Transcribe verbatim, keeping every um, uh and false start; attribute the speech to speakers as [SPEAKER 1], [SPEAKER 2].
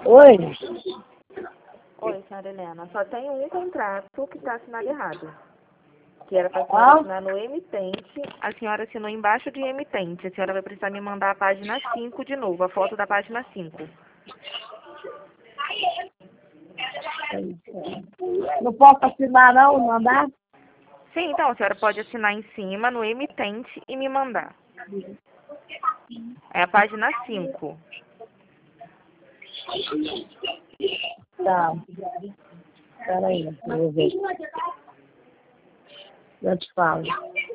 [SPEAKER 1] Oi?
[SPEAKER 2] Oi, senhora Helena. Só tem um contrato que está assinado errado. Que era para a senhora
[SPEAKER 1] Ah,
[SPEAKER 2] assinar no emitente. A senhora assinou embaixo de emitente. A senhora vai precisar me mandar a página cinco de novo, a foto da página cinco.
[SPEAKER 1] não posso assinar não, mandar?
[SPEAKER 2] Sim, então a senhora pode assinar em cima, no emitente, e me mandar. É a página cinco.
[SPEAKER 1] Tá. Peraí, eu vou ver. Eu te falo.